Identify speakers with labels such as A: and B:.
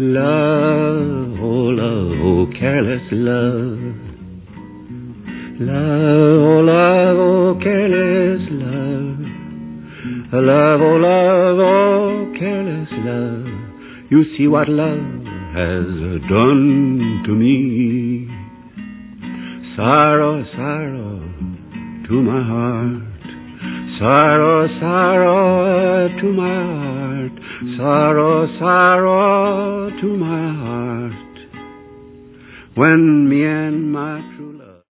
A: Love, oh, careless love. Love, oh, careless love. Love, oh, careless love. You see what love has done to me. Sorrow, sorrow to my heart. Sorrow, sorrow to my heart. Sorrow, sorrow to my heart. When me and my